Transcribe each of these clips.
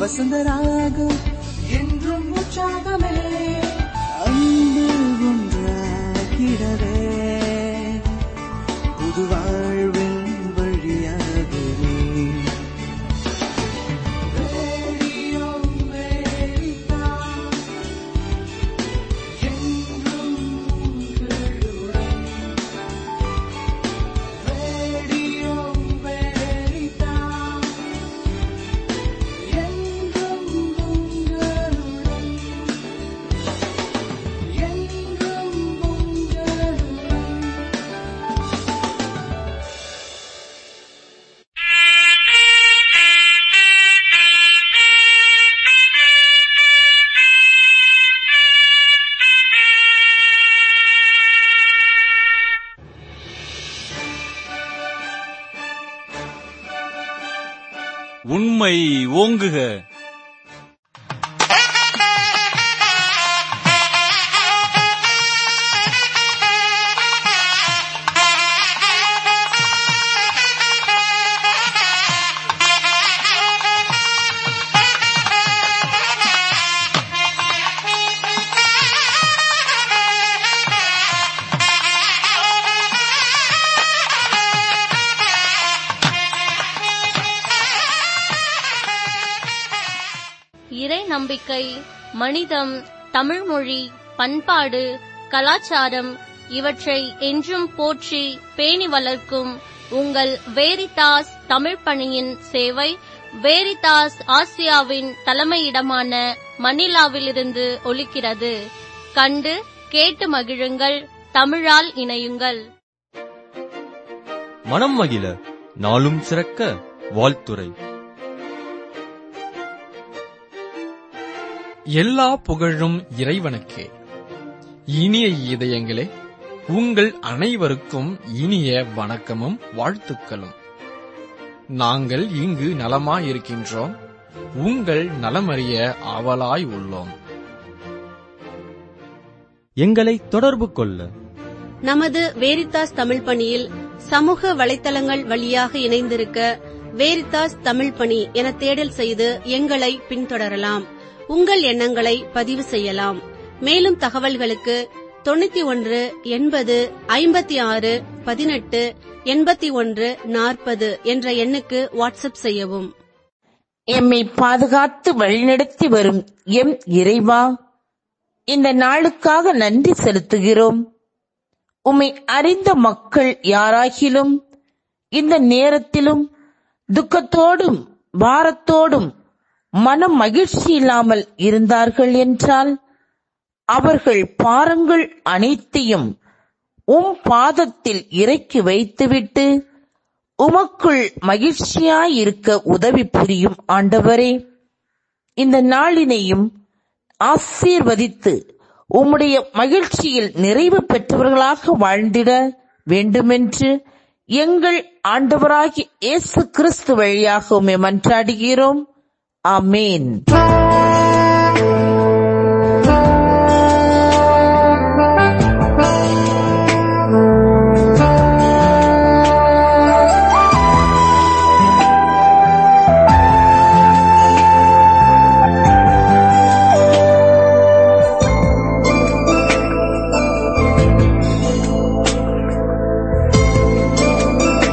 வசந்தராகம் என்றும் உற்சாகமே அன்பு ஒன்றாகிடவே புது வாழ்வின் வழியாகவே ரேடியோ அமெரிக்கா என்றும் உங்களுடன். ரேடியோ அமெரிக்கா என்றும் உங்களுடன். என்றும் உங்களுடன். உண்மை ஓங்குக. இறை நம்பிக்கை, மனிதம், தமிழ்மொழி, பண்பாடு, கலாச்சாரம் இவற்றை என்றும் போற்றி பேணி வளர்க்கும் உங்கள் வேரிதாஸ் தமிழ் பணியின் சேவை வேரிதாஸ் ஆசியாவின் தலைமையிடமான மணிலாவிலிருந்து ஒலிக்கிறது. கண்டு கேட்டு மகிழுங்கள். தமிழால் இணையுங்கள். மனம் மகிழ நாளும் சிறக்க வாழ்த்துரை. எல்லா புகழும் இறைவனுக்கே. இனிய இதயங்களே, உங்கள் அனைவருக்கும் இனிய வணக்கமும் வாழ்த்துக்களும். நாங்கள் இங்கு நலமாயிருக்கின்றோம். உங்கள் நலமறிய ஆவலாய் உள்ளோம். எங்களை தொடர்பு கொள்ள நமது வேரிதாஸ் தமிழ் பணியில் சமூக வலைத்தளங்கள் வழியாக இணைந்திருக்க வேரிதாஸ் தமிழ் பணி என தேடல் செய்து எங்களை பின்தொடரலாம். உங்கள் எண்ணங்களை பதிவு செய்யலாம். மேலும் தகவல்களுக்கு 91 80 56 18 81 40 என்ற எண்ணுக்கு வாட்ஸ்அப் செய்யவும். எம்மை பாதுகாத்து வழிநடத்தி வரும் எம் இறைவா, இந்த நாளுக்காக நன்றி செலுத்துகிறோம். உம்மை அறிந்த மக்கள் யாராகிலும் இந்த நேரத்திலும் துக்கத்தோடும் பாரத்தோடும் மனம் மகிழ்ச்சி இல்லாமல் இருந்தார்கள் என்றால் அவர்கள் பாரங்கள் அனைத்தையும் உம் பாதத்தில் இறக்கி வைத்துவிட்டு உமக்குள் மகிழ்ச்சியாயிருக்க உதவி புரியும் ஆண்டவரே. இந்த நாளினையும் ஆசீர்வதித்து உம்முடைய மகிழ்ச்சியில் நிறைவு பெற்றவர்களாக வாழ்ந்திட வேண்டுமென்று எங்கள் ஆண்டவராகிய இயேசு கிறிஸ்து வழியாக உம்மை மன்றாடுகிறோம். ஆமென்.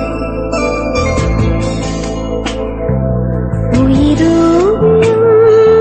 உயிரும்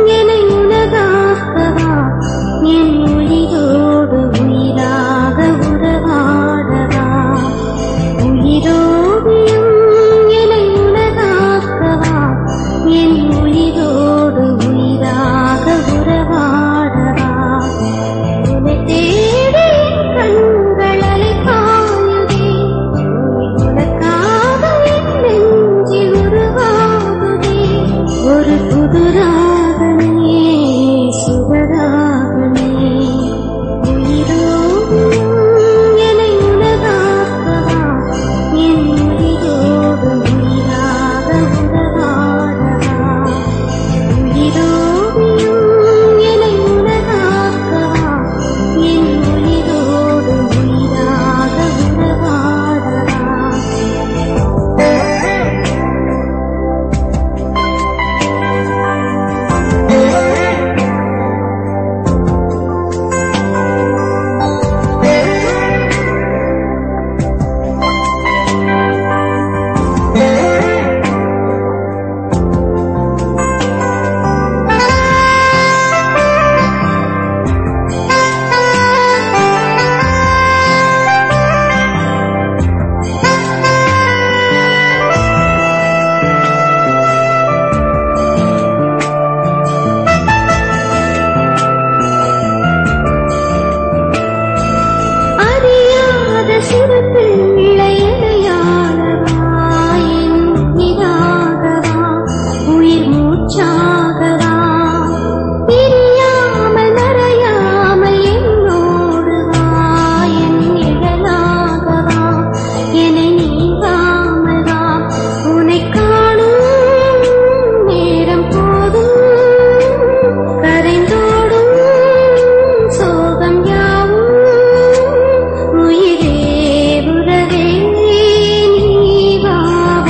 சிறு பிள்ளை இணையாகவா என் இதாகவா உயிர் மூச்சாகவா பிரியாமல் மறையாமல் என்னோடு வா என் நிழலாகவா என்னை நீங்காமல் வா உன்னை காணும் நேரம் போதும் கரைந்தோடும் சோகம் யாவும் உயிரே உறவே நீ வா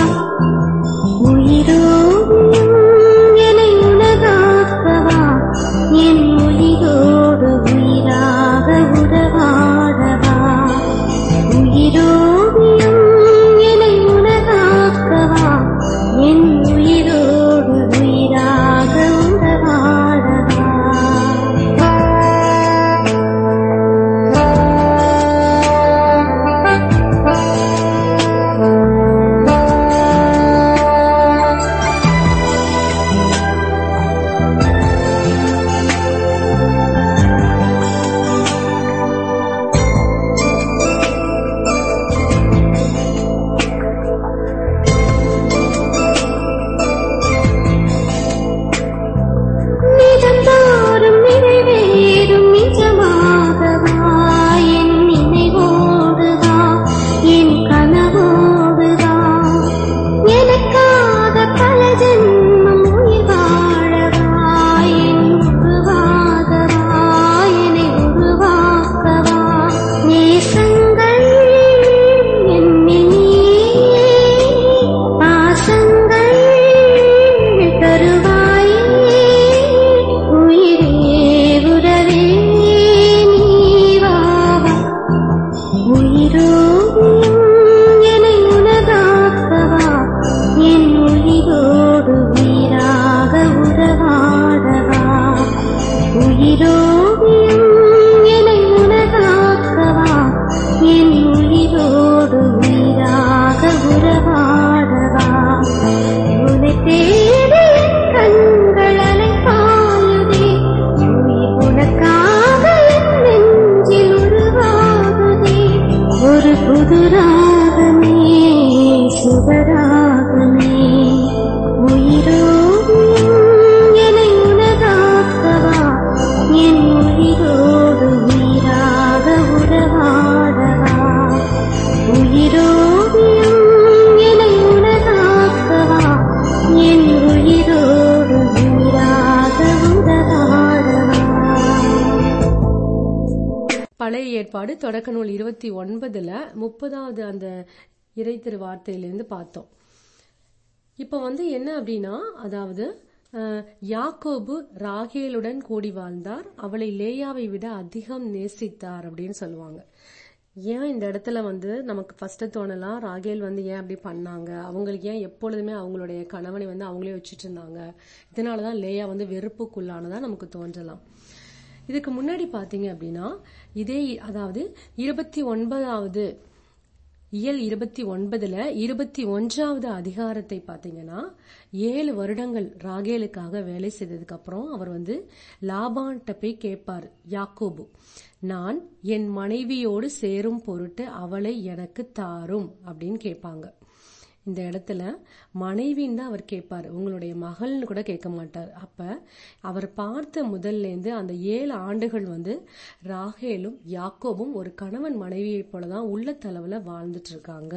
உயிரோடும் என்னை உனதாக்கவா என் உயிரோடு உயிராக உறவாடவா உயிரோடும் என்னை உனதாக்கவா என் உயிரோடு உயிராக உறவாடவா நிதந்தோறும் நிறைவேறும் நிஜமாகவா என் நினைவோடு வா என் கனவோடு வா எனக்காக பல ஜென்மம் உயிர் வாழவா என் உருவாகவா என்னை உருவாக்கவா நேசங்கள் என்னில் நீயே பாசங்கள் தருவாயே உயிரே உறவே நீ வா உயிரோடும் என்னை உனதாக்கவா என் உயிரோடு உயிராக உறவாடவா உயிரோடும் என்னை உனதாக்கவா என் உயிரோடு உயிராக உறவாடவா உன்னை தேடி என் கண்கள் அலைப்பாயுதே உயிர் உனக்காக என் நெஞ்சில் உருவாகுதே ஒரு புது ராகமே சுபராகமே உயிரோடும் என்னை உனதாக்கவா என் உயிரோடு உயிராக உறவாடவா உயிரோடும் என்னை உனதாக்கவா என் உயிரோடு உயிராக உறவாடவா. பழைய ஏற்பாடு தொடக்க நூல் 29 30வது அந்த இறை திரு வார்த்தையிலிருந்து பார்த்தோம். இப்ப என்ன அப்படின்னா, அதாவது யாக்கோபு ராகேலுடன் கூடி வாழ்ந்தார், அவளை லேயாவை விட அதிகம் நேசித்தார் அப்படின்னு சொல்லுவாங்க. ஏன் இந்த இடத்துல நமக்கு ஃபர்ஸ்ட் தோணலாம், ராகேல் ஏன் அப்படி பண்ணாங்க, அவங்களுக்கு ஏன் எப்பொழுதுமே அவங்களுடைய கணவனை அவங்களே வச்சுட்டு இருந்தாங்க, இதனாலதான் லேயா வெறுப்புக்குள்ளானதா நமக்கு தோன்றலாம். இதுக்கு முன்னாடி பாத்தீங்க அப்படின்னா இதே அதாவது 29வது இயல் 29 21வது அதிகாரத்தை பாத்தீங்கன்னா 7 வருடங்கள் ராகேலுக்காக வேலை செய்ததுக்கு அப்புறம் அவர் லாபான்ட்ட போய் கேட்பார் யாக்கோபு, நான் என் மனைவியோடு சேரும் பொருட்டு அவளை எனக்கு தாரும் அப்படின்னு கேட்பாங்க. இந்த இடத்துல மனைவின்னு தான் அவர் கேட்பார், உங்களுடைய மகள்னு கூட கேட்க மாட்டார். அப்ப அவர் பார்த்த முதல்ல இருந்து அந்த 7 ஆண்டுகள் ராகேலும் யாக்கோபும் ஒரு கணவன் மனைவியை போலதான் உள்ளத்தளவுல வாழ்ந்துட்டு இருக்காங்க.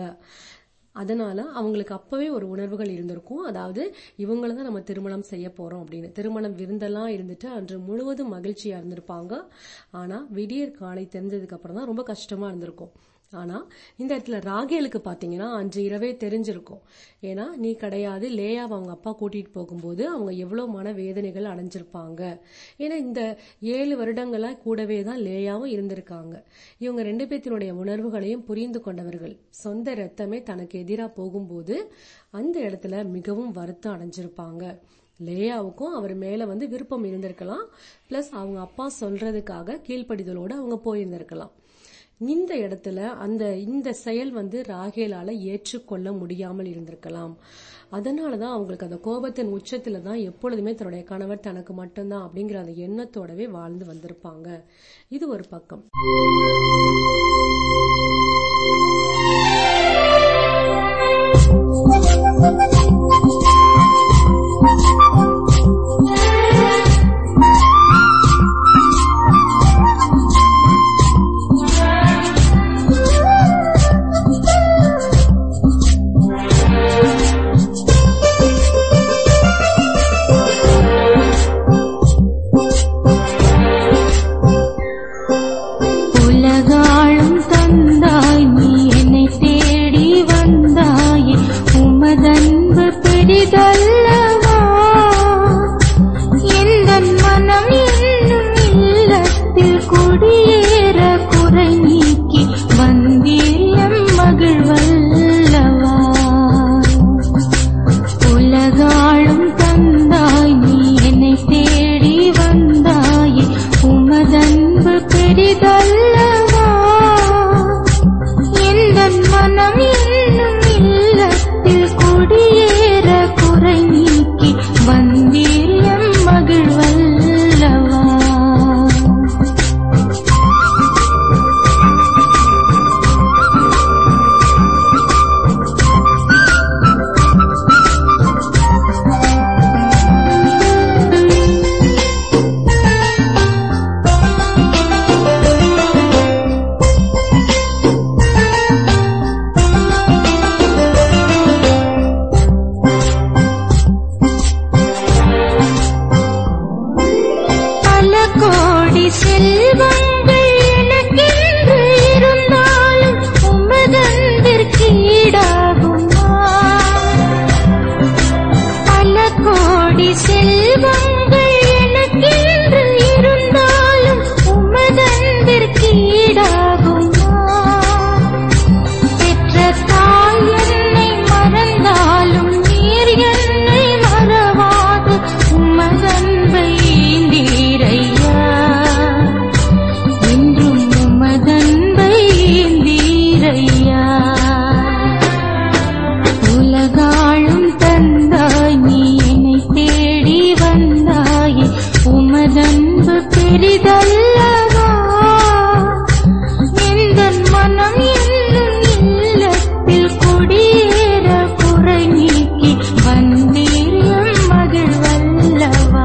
அதனால அவங்களுக்கு அப்பவே ஒரு உணர்வுகள் இருந்திருக்கும், அதாவது இவங்களதான் நம்ம திருமணம் செய்ய போறோம் அப்படின்னு. திருமணம் விருந்தெல்லாம் இருந்துட்டு அன்று முழுவதும் மகிழ்ச்சியா இருந்திருப்பாங்க. ஆனா விடியற் காலை தெரிஞ்சதுக்கு அப்புறம் தான் ரொம்ப கஷ்டமா இருந்திருக்கும். ஆனா இந்த இடத்துல ராகேலுக்கு பாத்தீங்கன்னா அன்று இரவே தெரிஞ்சிருக்கும். ஏன்னா நீ கிடையாது, லேயாவை அவங்க அப்பா கூட்டிட்டு போகும்போது அவங்க எவ்வளவு மன வேதனைகள் அடைஞ்சிருப்பாங்க. ஏன்னா இந்த 7 வருடங்களா கூடவே தான் லேயாவும் இருந்திருக்காங்க. இவங்க 2 பேத்தினுடைய உணர்வுகளையும் புரிந்து கொண்டவர்கள். சொந்த ரத்தமே தனக்கு எதிரா போகும்போது அந்த இடத்துல மிகவும் வருத்தம் அடைஞ்சிருப்பாங்க. லேயாவுக்கும் அவர் மேல விருப்பம் இருந்திருக்கலாம், பிளஸ் அவங்க அப்பா சொல்றதுக்காக கீழ்ப்படிதலோடு அவங்க போயிருந்திருக்கலாம். இந்த இடத்துல இந்த செயல் ராகேலால ஏற்றுக்கொள்ள முடியாமல் இருந்திருக்கலாம். அதனாலதான் அவங்களுக்கு அந்த கோபத்தின் உச்சத்துலதான் எப்பொழுதுமே தன்னுடைய கணவர் தனக்கு மட்டும்தான் அப்படிங்கிற அந்த எண்ணத்தோடவே வாழ்ந்து வந்திருப்பாங்க. இது ஒரு பக்கம். கோடி செல்வங்கள் எனக்கென்று இருந்தாலும் உமதன்பிற்கு ஈடாகுமா? பல கோடி செல்வங்கள் எனக்கென்று இருந்தாலும் உமதன்பிற்கு ஈடாகுமா? பெற்ற தாய் என்னை மறந்தாலும் நீர் என்னை மறவாது உமதன்பை ஈந்தீரையா. என்றும் உமதன்பை ஈந்தீரையா. உலகாளும் தந்தாய் நீ என்னை தேடி வந்தாயே, உமதன்பு பெரிதல்லவா? எந்தன் மனம் என்னும் இல்லத்தில் குடியேற குறை நீக்கி வந்தீர் எம் மகிழ்வல்லவா?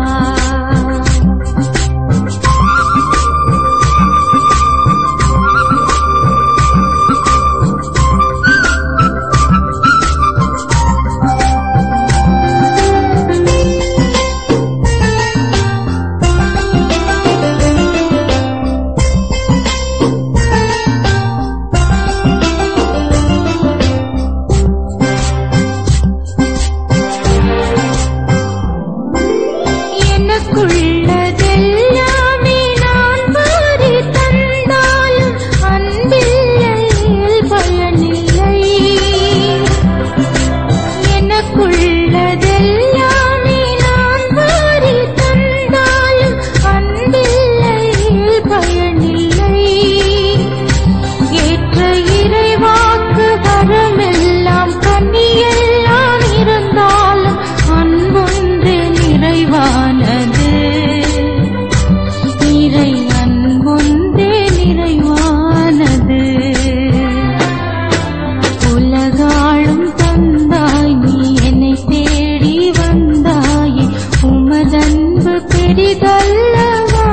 எனக்குள்ளதெல்லாமே நான் வாரி தந்தாலும் அன்பில்லையில் பயனில்லை. எனக்குள்ளதெல்லாமே நான் வாரி தந்தாலும் அன்பில்லையில் பயனில்லை. ஏற்ற இறைவாக்கு வரமெல்லாம் கண்ணியெல்லாம் இருந்தாலும் அன்பொன்று நிறைவானது. இறை அன்பொன்றே நிறைவானது. உலகாளும் தந்தாய் நீ என்னை தேடி வந்தாயே, உமதன்பு பெரிதல்லவா?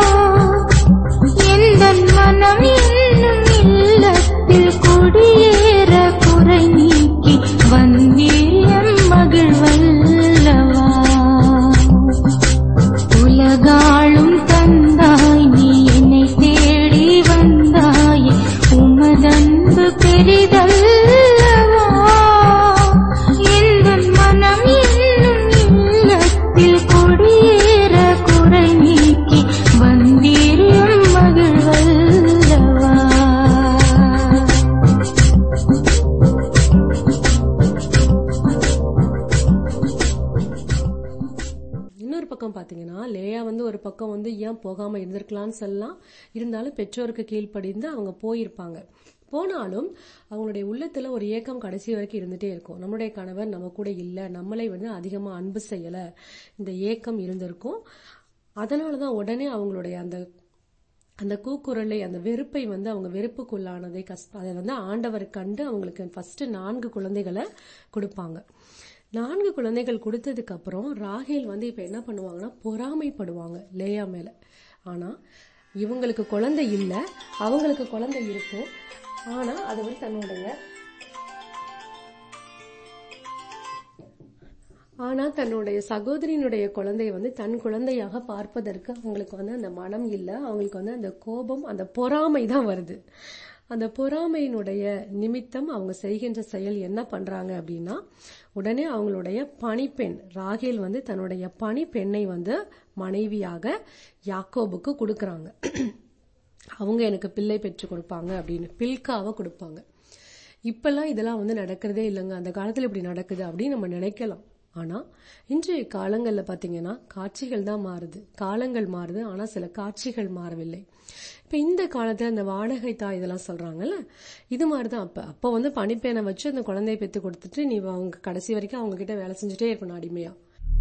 எந்தன் மனம் என்னும் இல்லத்தில் குடியேற குறை நீக்கி வந்தீர் எம் மகிழ்வல்லவா? உலகாளும் தந்தாய் நீ என்னை தேடி வந்தாயே, உமதன்பு பெரிதல்லவா? எந்தன் மனம் என்னும் இல்லத்தில் குடியேற குறை நீக்கி வந்தீர் எம் மகிழ்வல்லவா? இன்னொரு பக்கம் பாத்தீங்கன்னா லேயா வந்து ஒரு பக்கம் வந்து ஏன் போகாம இருந்திருக்கலாம்னு சொல்லலாம். இருந்தாலும் பெற்றோருக்கு கீழ்ப்படிந்து அவங்க போயிருப்பாங்க. போனாலும் அவங்களுடைய உள்ளத்துல ஒரு ஏக்கம் கடைசி வரைக்கும் இருந்துட்டே இருக்கும். நம்மளுடைய கணவர் நம்ம கூட இல்ல, நம்மளை வந்து அதிகமா அன்பு செய்யல, இந்த ஏக்கம் இருந்திருக்கும். அதனாலதான் உடனே அவங்களுடைய அந்த கூக்குரலை, அந்த வெறுப்பை வந்து அவங்க வெறுப்புக்குள்ளானதை அதை வந்து ஆண்டவர் கண்டு அவங்களுக்கு ஃபர்ஸ்ட் 4 குழந்தைகளை கொடுப்பாங்க. 4 குழந்தைகள் கொடுத்ததுக்கு அப்புறம் ராகேல் வந்து இப்ப என்ன பண்ணுவாங்கன்னா பொறாமைப்படுவாங்க லேயா மேல. ஆனா இவங்களுக்கு குழந்தை இல்ல, அவங்களுக்கு குழந்தை இருக்கும். ஆனா அது வந்து தன்னுடைய சகோதரியினுடைய குழந்தைய வந்து தன் குழந்தையாக பார்ப்பதற்கு அவங்களுக்கு வந்து அந்த மனம் இல்ல. அவங்களுக்கு வந்து அந்த கோபம், அந்த பொறாமை தான் வருது. அந்த பொறாமையினுடைய நிமித்தம் அவங்க செய்கின்ற செயல் என்ன பண்றாங்க அப்படின்னா, உடனே அவங்களுடைய பணிப்பெண் ராகேல் வந்து தன்னுடைய பணிப்பெண்ணை வந்து மனைவியாக யாக்கோபுக்கு கொடுக்கறாங்க. அவங்க எனக்கு பிள்ளை பெற்று கொடுப்பாங்க அப்படின்னு பில்காவை கொடுப்பாங்க. இப்பெல்லாம் இதெல்லாம் வந்து நடக்கிறதே இல்லைங்க. அந்த காலத்துல இப்படி நடக்குது அப்படின்னு நம்ம நினைக்கலாம். ஆனா இன்றைய காலங்கள்ல பாத்தீங்கன்னா காட்சிகள் தான் மாறுது, காலங்கள் மாறுது, ஆனா சில காட்சிகள் மாறவில்லை. இப்ப இந்த காலத்துல இந்த வாடகை தாய் இதெல்லாம் சொல்றாங்கல்ல, இது மாதிரிதான் அப்ப வந்து பணிப்பெண்ணை வச்சு அந்த குழந்தையை பெத்து கொடுத்துட்டு நீ அவங்க கடைசி வரைக்கும் அவங்க கிட்ட வேலை செஞ்சுட்டே இருக்கணும் அடிமையா.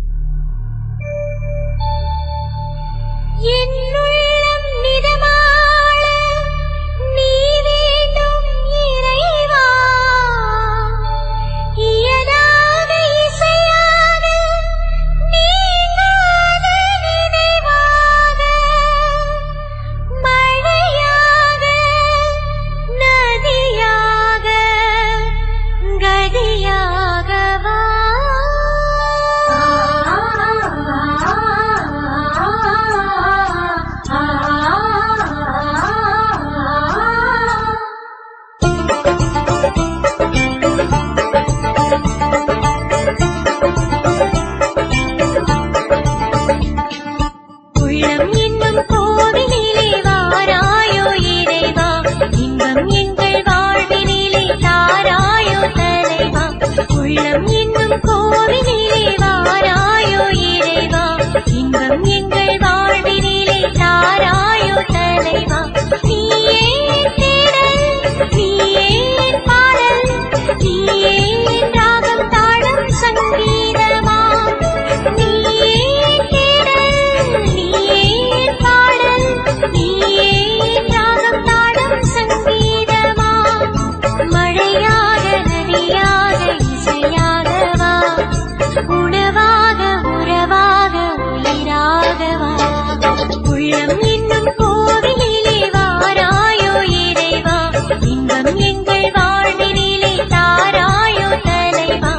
நீ வேண்டும் இறைவா, இயலாத இசையாக நீங்காத நினைவாக, மழையாக நதியாக கதியாகவா. தலைவா. நீயே தேடல், நீயே பாடல், நீயே ராகம் தாளம் சங்கீதமா. நீயே தேடல், நீயே பாடல், நீயே ராகம் தாளம் சங்கீதமா. மழையாக நதியாக இசையாகவா, உணவாக உறவாக உயிராகவா. உள்ளம் என்னும் கோவிலிலே வாராயோ இறைவா, இன்பம் எங்கள் வாழ்வினிலே தாராயோ தலைவா.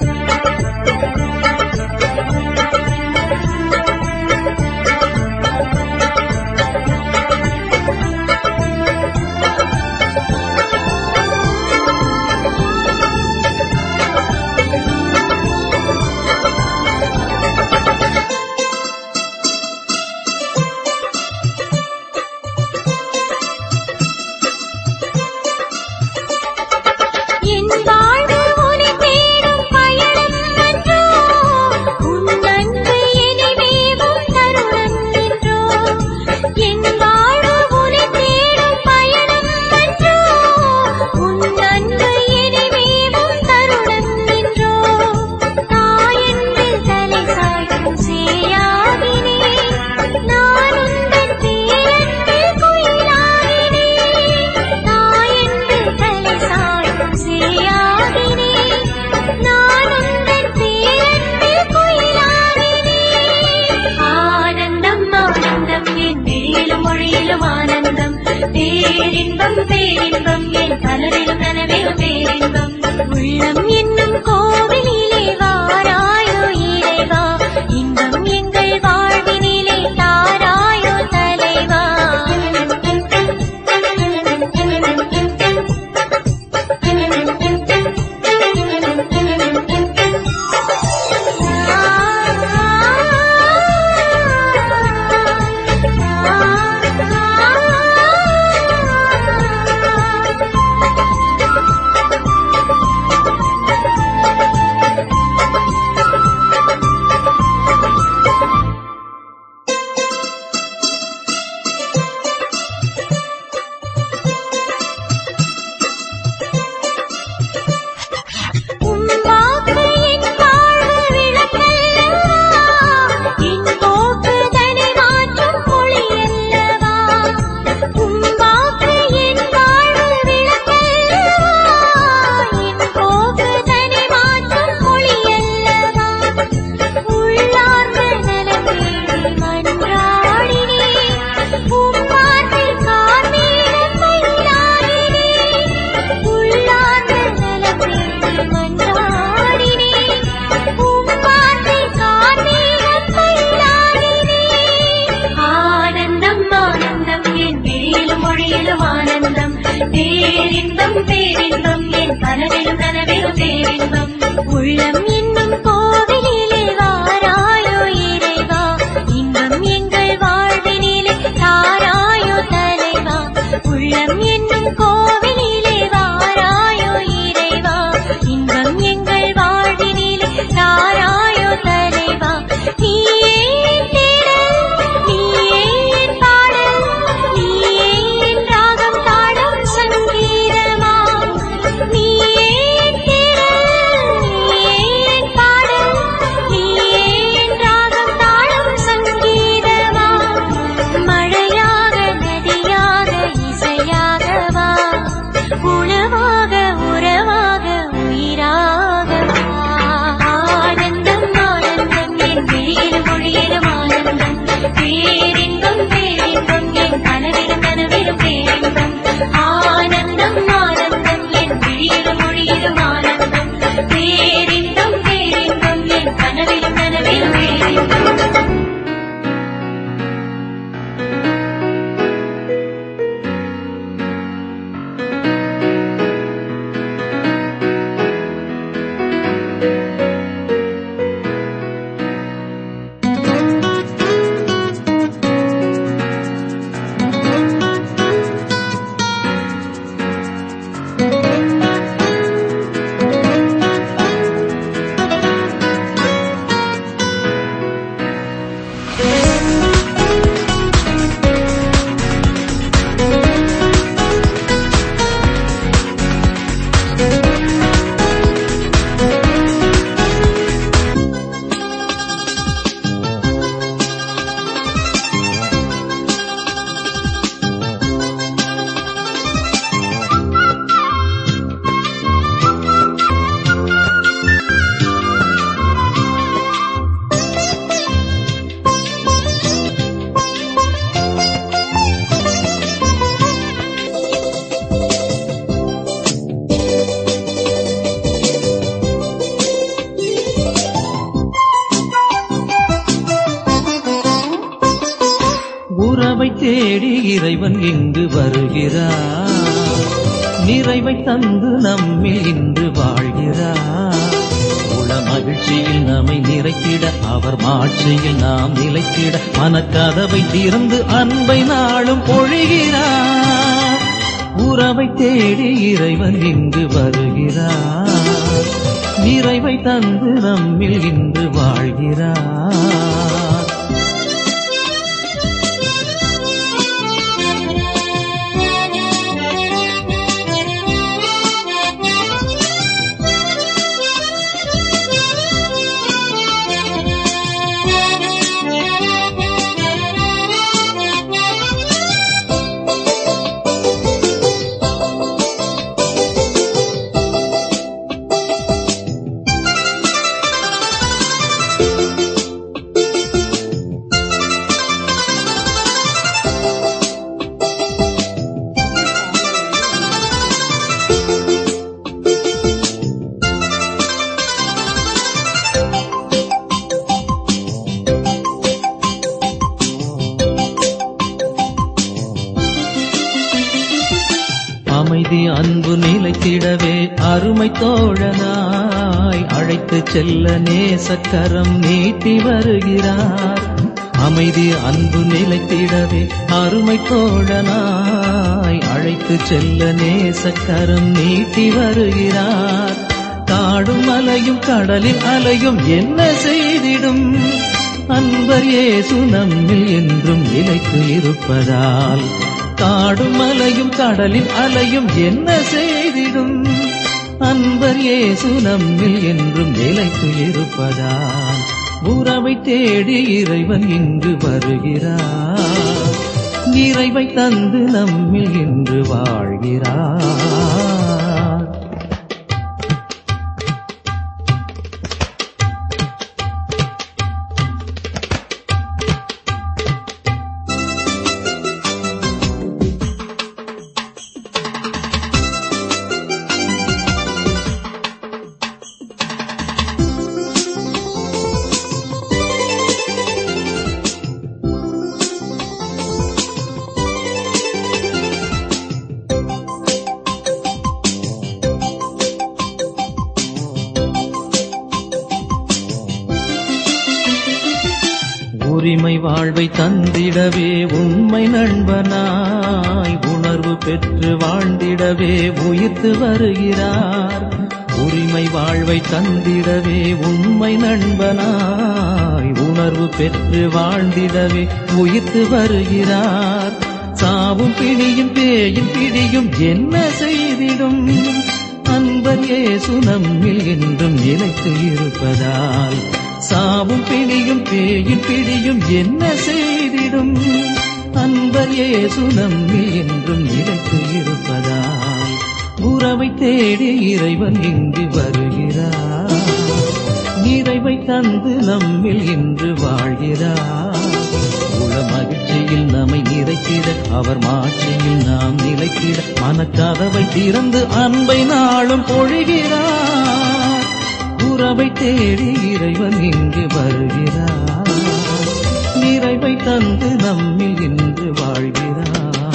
என் வாழ்வு உனை தேடும் பயணம் என்றோ, உன் அன்பு இனிமேவும் தருணம் என்றோ. என் வாழ்வு உனை தேடும் பயணம் என்றோ, உன் அன்பு இனிமேவும் தருணம் என்றோ. தாயென்று தலை சாய்க்கும் சேயாகினேன், நான் உந்தன் பேரன்பில் குயிலாகினேன். தாயென்று தலை சாய்க்கும் சேயாகினேன், நான் உந்தன் பேரன்பில் குயிலாகினேன். ஆனந்தம் ஆனந்தம் என் மேலும் மொழியிலும் ஆனந்தம், பேரின்பம் பேரின்பம் என் கனவிலும் நனவிலும் பேரின்பம். உள்ளம் என்னும் கோவிலிலே வாராயோ இறைவா, இன்பம் எங்கள் வாழ்வினிலே தாராயோ தலைவா. உன் வாக்கு என் வாழ்வு விளக்கல்லவா, என் போக்கு தனை மாற்றும் மொழியல்லவா. உன் வாக்கு என் வாழ்வு விளக்கல்லவா, என் போக்கு தனை மாற்றும் மொழியல்லவா. உள்ளார்ந்த நலம் தேடி மன்றாடினேன், உம் வார்த்தை கார்மேகம் மயிலாடினேன். உள்ளார்ந்த நலம் தேடி மன்றாடினேன், உம் வார்த்தை கார்மேகம் மயிலாடினேன். ஆனந்தம் ஆனந்தம் என் மேலும் மொழியிலும் ஆனந்தம், பேரின்பம் பேரின்பம் என் கனவிலும் நனவிலும் பேரின்பம். உள்ளம் என்னும் கோவிலிலே வாராயோ இறைவா, இன்பம் எங்கள் வாழ்வினிலே தாராயோ தலைவா. உள்ளம் என்னும் கோவிலிலே வாராயோ இறைவா, இன்பம் எங்கள் வாழ்வினிலே தாராயோ தலைவா. நீயே தேடல், நீயே பாடல், நீயே ராகம் தாளம் சங்கீதமா. நீயே தேடல், தேடி இறைவன் இங்கு வருகிறார். நிறைவை தந்து நம்மில் இன்று வாழ்கிறார். உள மகிழ்ச்சியில் நம்மை நிறைத்திட, அவர் மாட்சியில் நாம் நிலைத்திட, மனக்கதவை திறந்து அன்பை நாளும் பொழிகிறார். உறவை தேடி இறைவன் இங்கு வருகிறார். நிறைவை தந்து நம்மில் இன்று வாழ்கிறார். அமைதி அன்பு நிலைத்திடவே அருமை தோழனாய் அழைத்து செல்ல நேசக்கரம் நீட்டி வருகிறார். அமைதி அன்பு நிலைத்திடவே அருமை தோழனாய் அழைத்து செல்ல நேசக்கரம் நீட்டி வருகிறார். காடும் மலையும் கடலின் அலையும் என்ன செய்திடும்? அன்பர் இயேசு நம்மில் என்றும் நிலைத்து இருப்பதால். காடும் மலையும் கடலின் அலையும் என்ன செய்திடும்? அன்பர் இயேசு நம்மில் என்றும் நிலைத்து இருப்பதால். உறவை தேடி இறைவன் இங்கு வருகிறார். நிறைவை தந்து நம்மில் இன்று வாழ்கிறார். உரிமை வாழ்வை தந்திடவே உண்மை நண்பனாய் உணர்வு பெற்று வாழ்ந்திடவே உயிர்த்து வருகிறார். உரிமை வாழ்வை தந்திடவே உண்மை நண்பனாய் உணர்வு பெற்று வாழ்ந்திடவே உயிர்த்து வருகிறார். சாவும் பிடியும் பேயின் பிடியும் என்ன செய்திடும்? அன்பர் இயேசு நம்மில் என்றும் நிலைத்து இருப்பதால். சாவும் பிடியும் பேயின் பிடியும் என்ன செய்திடும்? அன்பர் இயேசு நம்மில் என்றும் நிலைத்து இருப்பதால். உறவை தேடி இறைவன் இங்கு வருகிறார். நிறைவை தந்து நம்மில் இன்று வாழ்கிறார். உள மகிழ்ச்சியில் நம்மை நிறைத்திட, அவர் மாட்சியில் நாம் நிலைத்திட, மனக்கதவை திறந்து அன்பை நாளும் பொழிகிறார். உறவை தேடி இறைவன் இங்கு வருகிறார். நிறைவை தந்து நம்மில் இன்று வாழ்கிறார்.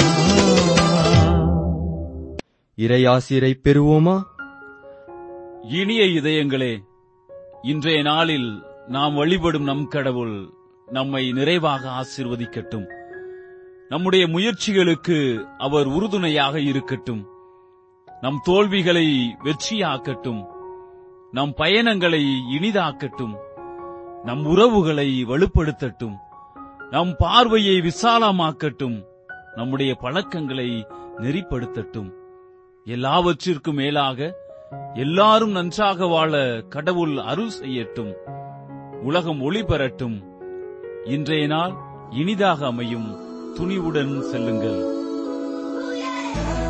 இறையாசிரை பெறுவோமா? இனிய இதயங்களே, இன்றைய நாளில் நாம் வழிபடும் நம் கடவுள் நம்மை நிறைவாக ஆசீர்வதிக்கட்டும். நம்முடைய முயற்சிகளுக்கு அவர் உறுதுணையாக இருக்கட்டும். நம் தோல்விகளை வெற்றியாக்கட்டும். நம் பயணங்களை இனிதாக்கட்டும். நம் உறவுகளை வலுப்படுத்தட்டும். நம் பார்வையை விசாலமாக்கட்டும். நம்முடைய பழக்கங்களை நெறிப்படுத்தட்டும். எல்லாவற்றிற்கும் மேலாக எல்லாரும் நன்றாக வாழ கடவுள் அருள் செய்யட்டும். உலகம் ஒளி பெறட்டும். இன்றைய நாள் இனிதாக அமையும். துணிவுடன் செல்லுங்கள்.